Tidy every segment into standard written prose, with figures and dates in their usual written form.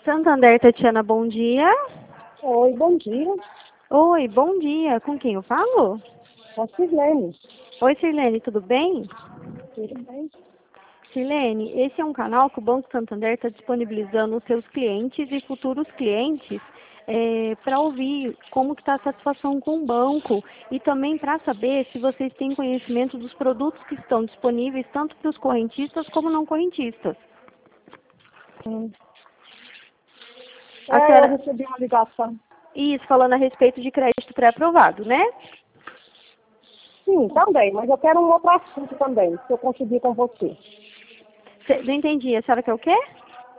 Santander, Tatiana, bom dia. Oi, bom dia. Oi, bom dia. Com quem eu falo? É a Sirlene. Oi, Sirlene, tudo bem? Tudo bem? Sirlene, esse é um canal que o Banco Santander está disponibilizando os seus clientes e futuros clientes para ouvir como que está a satisfação com o banco e também para saber se vocês têm conhecimento dos produtos que estão disponíveis tanto para os correntistas como não correntistas. Hum. A Eu senhora, recebi uma ligação. isso, falando a respeito de crédito pré-aprovado, né? Sim, também, mas eu quero um outro assunto também, se eu conseguir com você. Não entendi, a senhora quer o quê?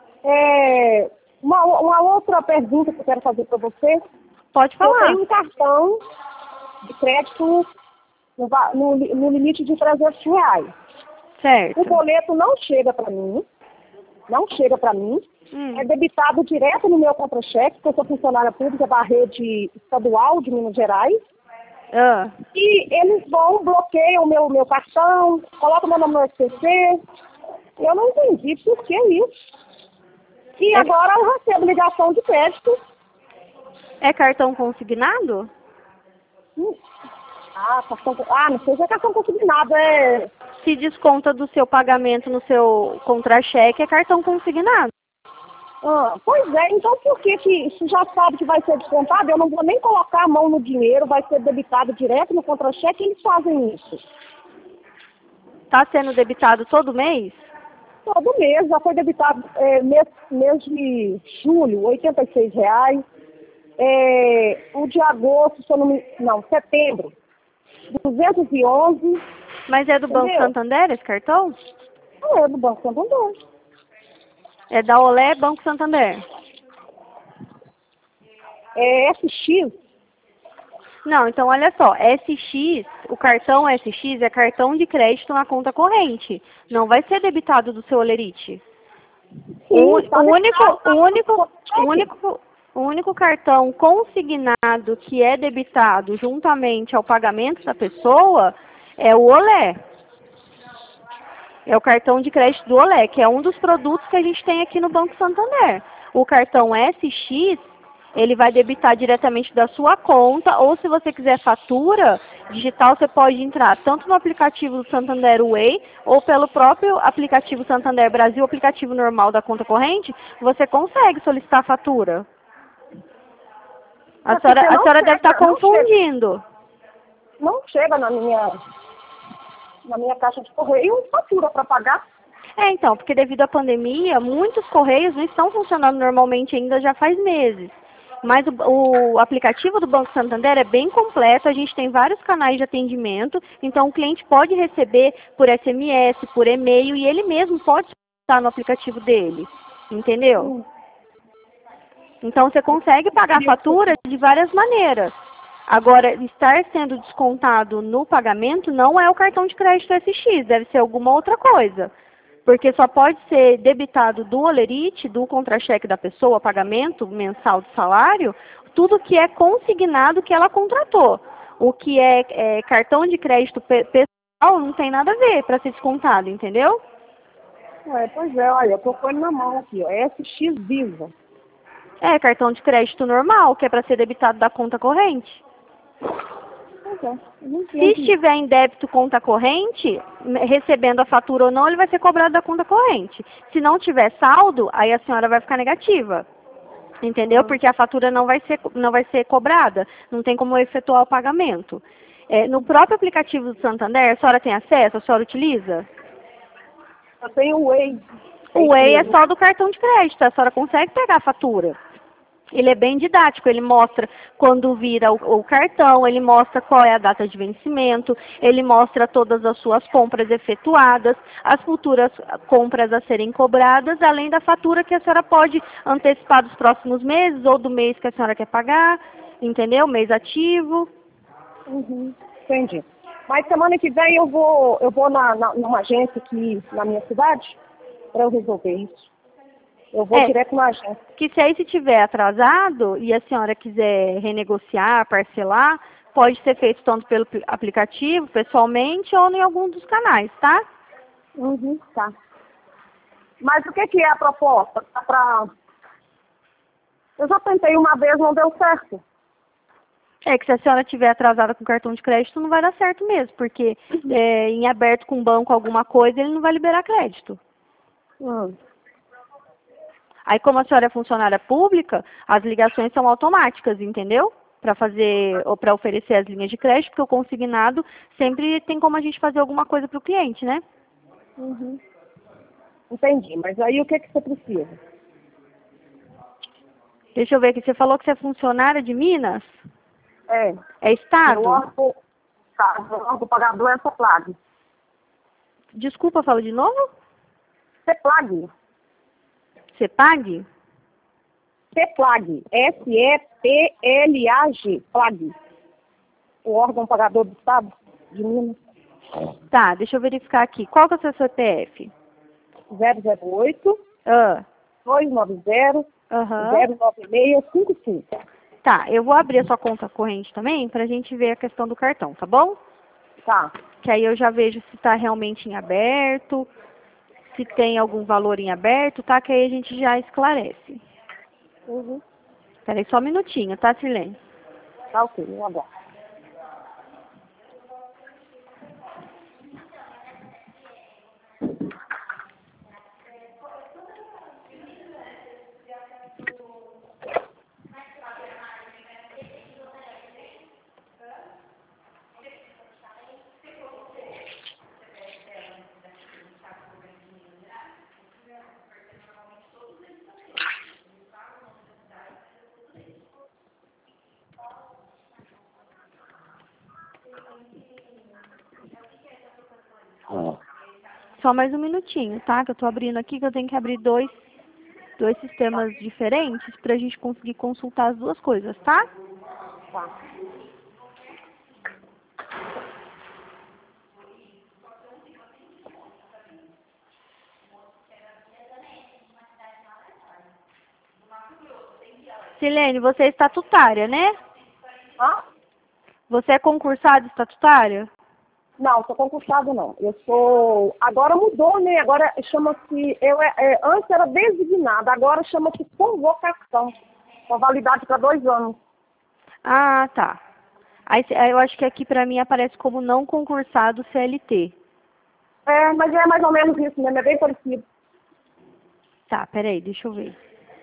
Uma outra pergunta que eu quero fazer para você. Pode Eu falar. tenho um cartão de crédito no limite de R$ 300. Certo. O boleto não chega para mim, É debitado direto no meu contra-cheque, porque eu sou funcionária pública da rede estadual de Minas Gerais. Ah, E eles bloqueiam o meu cartão, colocam meu nome no SPC. Eu não entendi por que isso. E agora eu recebo ligação de crédito. é cartão consignado? Não sei se é cartão consignado, Se desconta do seu pagamento no seu contra-cheque, é cartão consignado. Pois é, então por que se já sabe que vai ser descontado, eu não vou nem colocar a mão no dinheiro, vai ser debitado direto no contra-cheque, eles fazem isso. Está sendo debitado todo mês? Todo mês, já foi debitado mês de julho, R$ 86. O de agosto, setembro, 211. Mas é do Banco Entendeu? Santander esse cartão? Não é do Banco Santander. É da Olé Banco Santander? É FX. Não, então olha só, SX, o cartão SX é cartão de crédito na conta corrente. Não vai ser debitado do seu Olerite. O Sim, tá debitado na conta-cheque. o único cartão consignado que é debitado juntamente ao pagamento da pessoa é o Olé. É o cartão de crédito do Olé, que é um dos produtos que a gente tem aqui no Banco Santander. O cartão SX, ele vai debitar diretamente da sua conta, ou se você quiser fatura digital, você pode entrar tanto no aplicativo do Santander Way, ou pelo próprio aplicativo Santander Brasil, aplicativo normal da conta corrente, você consegue solicitar fatura. A senhora deve estar confundindo. Não chega na minha caixa de correio fatura para pagar. Então, porque devido à pandemia, muitos correios não estão funcionando normalmente ainda já faz meses. Mas o aplicativo do Banco Santander é bem completo, a gente tem vários canais de atendimento, então o cliente pode receber por SMS, por e-mail, e ele mesmo pode solicitar no aplicativo dele, entendeu? Então você consegue pagar a fatura de várias maneiras. Agora, estar sendo descontado no pagamento não é o cartão de crédito SX, deve ser alguma outra coisa. Porque só pode ser debitado do Olerite, do contra-cheque da pessoa, pagamento mensal de salário, tudo que é consignado que ela contratou. O que é cartão de crédito pessoal não tem nada a ver para ser descontado, entendeu? Pois é, olha, eu tô com ele na mão aqui, ó, SX Visa. É cartão de crédito normal, que é para ser debitado da conta corrente. Pois é, eu não Se entendi. estiver em débito conta corrente, recebendo a fatura ou não, ele vai ser cobrado da conta corrente. Se não tiver saldo, aí a senhora vai ficar negativa. Entendeu? Porque a fatura não vai ser cobrada. Não tem como efetuar o pagamento. No próprio aplicativo do Santander, a senhora tem acesso? A senhora utiliza? Eu tenho o Way. O Way é só do cartão de crédito. A senhora consegue pegar a fatura. Ele é bem didático, ele mostra quando vira o cartão, ele mostra qual é a data de vencimento, ele mostra todas as suas compras efetuadas, as futuras compras a serem cobradas, além da fatura que a senhora pode antecipar dos próximos meses ou do mês que a senhora quer pagar, entendeu? Mês ativo. Entendi. Mas semana que vem eu vou numa agência aqui na minha cidade para eu resolver isso. Eu vou direto na agência. Que se aí se tiver atrasado e a senhora quiser renegociar, parcelar, pode ser feito tanto pelo aplicativo, pessoalmente, ou em algum dos canais, tá? Tá. Mas o que é a proposta? Eu já tentei uma vez, não deu certo. É que se a senhora estiver atrasada com cartão de crédito, não vai dar certo mesmo, porque em aberto com o banco alguma coisa, ele não vai liberar crédito. Aí, como a senhora é funcionária pública, as ligações são automáticas, entendeu? Para fazer, ou para oferecer as linhas de crédito, porque o consignado sempre tem como a gente fazer alguma coisa para o cliente, né? Entendi, mas aí o que você precisa? Deixa eu ver aqui, você falou que você é funcionária de Minas? É, É Estado? meu órgão pagador é a CEPLAG. Desculpa, fala de novo? CEPLAG. CEPAG? CEPLAG. S-E-P-L-A-G. PLAG. O órgão pagador do Estado de Minas. Tá, deixa eu verificar aqui. Qual que é o seu CPF? 008 Ah, 290 aham. 09655. Tá, eu vou abrir a sua conta corrente também pra gente ver a questão do cartão, tá bom? Tá. Que aí eu já vejo se está realmente em aberto, se tem algum valor em aberto, tá? Que aí a gente já esclarece. Peraí só um minutinho, tá, Sirlene? Tá ok, eu aguardo. Só mais um minutinho, tá? Que eu tô abrindo aqui, que eu tenho que abrir dois sistemas diferentes pra gente conseguir consultar as duas coisas, tá? Tá. Silene, você é estatutária, né? Hã? Você é concursada estatutária? Não, sou concursado não. Eu sou. Agora mudou, né? Agora chama-se. Antes era designada, agora chama-se convocação. Com validade para 2 anos. Ah, tá. Aí eu acho que aqui pra mim aparece como não concursado CLT. É, mas é mais ou menos isso mesmo, é bem parecido. Tá, peraí, deixa eu ver.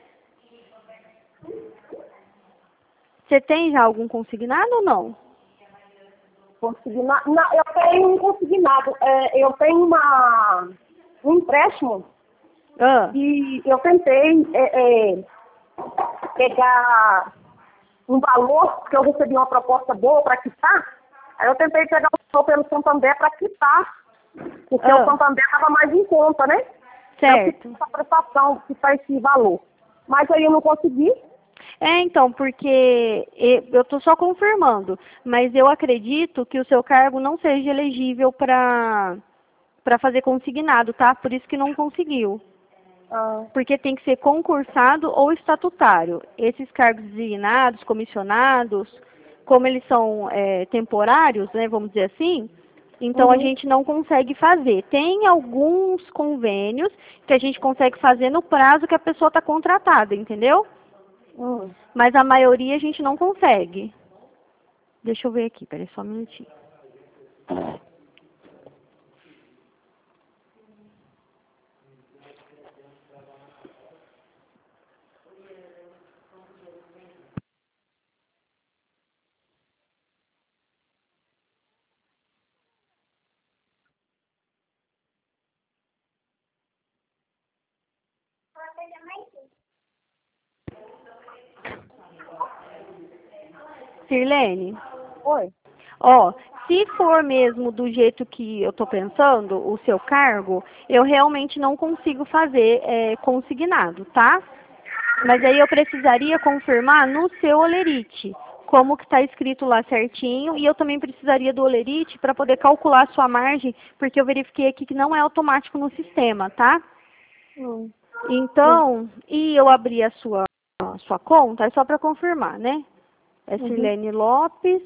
Você tem já algum consignado ou não? Consignado. Não, eu tenho um consignado. Eu tenho um empréstimo Ah, e eu tentei pegar um valor, porque eu recebi uma proposta boa para quitar. Aí eu tentei pegar o valor pelo Santander para quitar, porque o Santander estava mais em conta, né? Eu certo. fiz essa prestação, quitar esse valor. Mas aí eu não consegui. É, então, porque eu estou só confirmando, mas eu acredito que o seu cargo não seja elegível para fazer consignado, tá? Por isso que não conseguiu. Porque tem que ser concursado ou estatutário. Esses cargos designados, comissionados, como eles são temporários, né, vamos dizer assim, então a gente não consegue fazer. Tem alguns convênios que a gente consegue fazer no prazo que a pessoa está contratada, entendeu? Mas a maioria a gente não consegue. Deixa eu ver aqui, peraí só um minutinho. Sirlene? Oi. Ó, se for mesmo do jeito que eu tô pensando, o seu cargo, eu realmente não consigo fazer consignado, tá? Mas aí eu precisaria confirmar no seu olerite, como que está escrito lá certinho, e eu também precisaria do olerite para poder calcular a sua margem, porque eu verifiquei aqui que não é automático no sistema, tá? Então, e eu abri a sua conta, é só para confirmar, né? É Sirlene Lopes.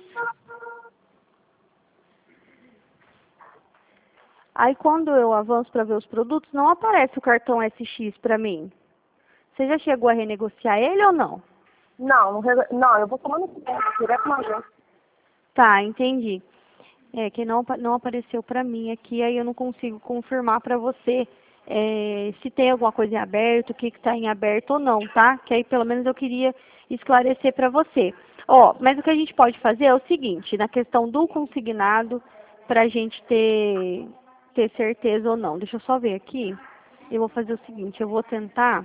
Aí quando eu avanço para ver os produtos, não aparece o cartão SX para mim. Você já chegou a renegociar ele ou não? Não, eu vou tomando direto na agência. Tá, entendi. É, que não apareceu pra mim aqui, aí eu não consigo confirmar pra você se tem alguma coisa em aberto, o que está em aberto ou não, tá? Que aí pelo menos eu queria esclarecer pra você. Ó, mas o que a gente pode fazer é o seguinte, na questão do consignado, pra gente ter certeza ou não. Deixa eu só ver aqui. Eu vou fazer o seguinte, eu vou tentar,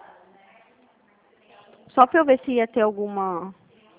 só pra eu ver se ia ter alguma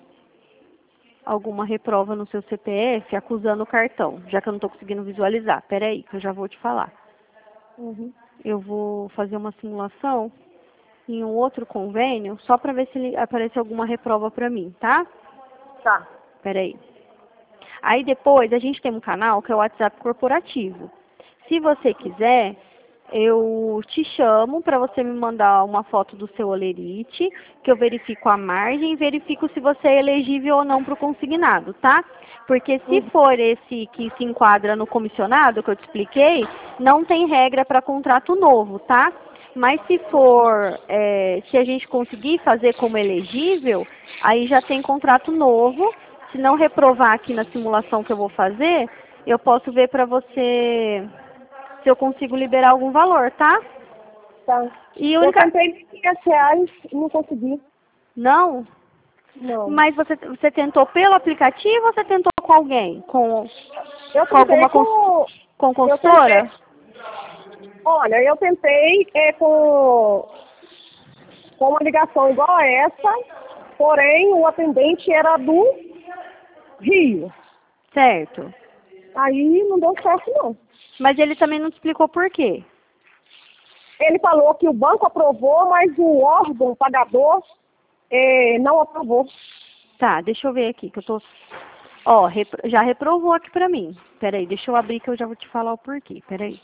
reprova no seu CPF acusando o cartão, já que eu não estou conseguindo visualizar. Pera aí, que eu já vou te falar. Uhum. Eu vou fazer uma simulação em um outro convênio, só para ver se aparece alguma reprova para mim, tá? Tá. Pera aí. Aí depois a gente tem um canal que é o WhatsApp corporativo. Se você quiser, eu te chamo para você me mandar uma foto do seu olerite, que eu verifico a margem e verifico se você é elegível ou não para o consignado, tá? Porque se for esse que se enquadra no comissionado, que eu te expliquei, não tem regra para contrato novo, tá? Mas se for, se a gente conseguir fazer como elegível, aí já tem contrato novo. Se não reprovar aqui na simulação que eu vou fazer, eu posso ver para você se eu consigo liberar algum valor, tá? Tá. E a Eu única... tentei R$ 500 e não consegui. Não? Não. Mas você tentou pelo aplicativo ou você tentou com alguém? Eu Com tentei alguma com... consultora? Olha, eu tentei com uma ligação igual a essa, porém o atendente era do Rio. Certo. Aí não deu certo, não. Mas ele também não te explicou por quê? Ele falou que o banco aprovou, mas o órgão pagador não aprovou. Tá, deixa eu ver aqui, que eu tô... Ó, já reprovou aqui pra mim. Peraí, deixa eu abrir que eu já vou te falar o porquê. Peraí.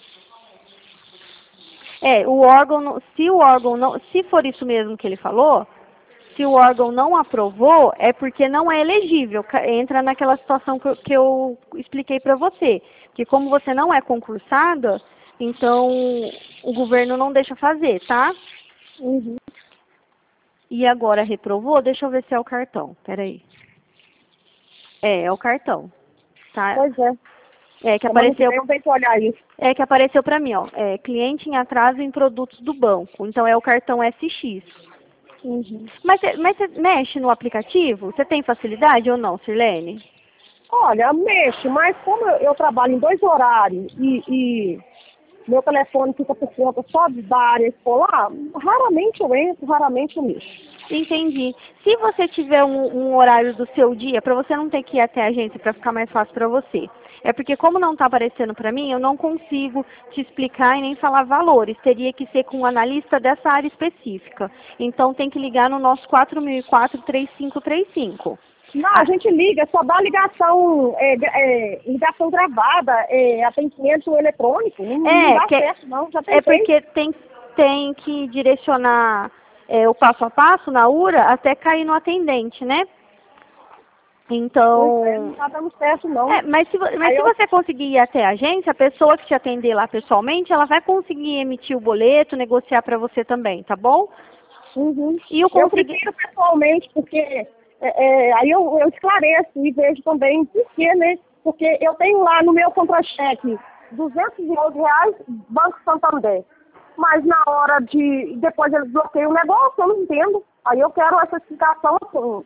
O órgão, se o órgão não... Se for isso mesmo que ele falou, se o órgão não aprovou, é porque não é elegível. Entra naquela situação que eu expliquei pra você. Que como você não é concursada, então o governo não deixa fazer, tá? Uhum. E agora reprovou? Deixa eu ver se é o cartão. Peraí. É o cartão. Tá? Pois é. Que apareceu. Eu tenho que olhar isso. Que apareceu pra mim, ó. Cliente em atraso em produtos do banco. Então é o cartão SX. Uhum. Mas você mexe no aplicativo? Você tem facilidade ou não, Sirlene? Olha, mexo, mas como eu trabalho em 2 horários e meu telefone fica por conta só da área escolar, raramente eu entro, raramente eu mexo. Entendi. Se você tiver um horário do seu dia, para você não ter que ir até a agência, para ficar mais fácil para você. É porque como não está aparecendo para mim, eu não consigo te explicar e nem falar valores. Teria que ser com um analista dessa área específica. Então tem que ligar no nosso 4004-3535. Não, a gente liga, só dá ligação, ligação gravada, atendimento eletrônico. Não dá certo, não. Já tentei. É porque tem que direcionar o passo a passo na URA até cair no atendente, né? Então... Pois não tá dando certo, não. Mas se você conseguir ir até a agência, a pessoa que te atender lá pessoalmente, ela vai conseguir emitir o boleto, negociar para você também, tá bom? Uhum. E eu prefiro pessoalmente, porque aí eu esclareço e vejo também por quê, né? Porque eu tenho lá no meu contra-cheque R$ 211, Banco Santander. Mas na hora de... Depois eles bloqueiam o negócio, eu não entendo. Aí eu quero essa explicação assim...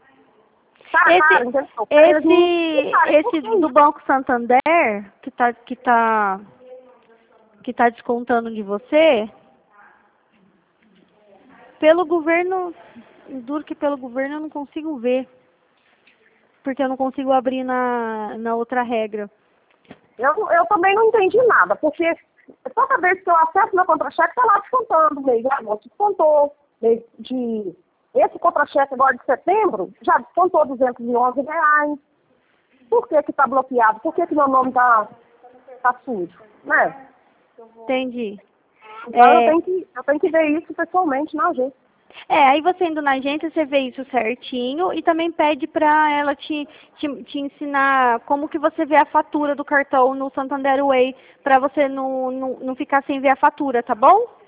Esse do Banco Santander, que tá descontando de você, pelo governo, duro que pelo governo eu não consigo ver. Porque eu não consigo abrir na outra regra. Eu também não entendi nada, porque toda vez que eu acesso meu contra-cheque, tá lá descontando, mês de agosto descontou, mês de... Esse contra-cheque agora de setembro já descontou R$ 211. Por que tá bloqueado? Por que meu nome tá sujo, né? Entendi. Então eu tenho que ver isso pessoalmente na agência. Aí você indo na agência, você vê isso certinho e também pede para ela te ensinar como que você vê a fatura do cartão no Santander Way, para você não ficar sem ver a fatura, tá bom?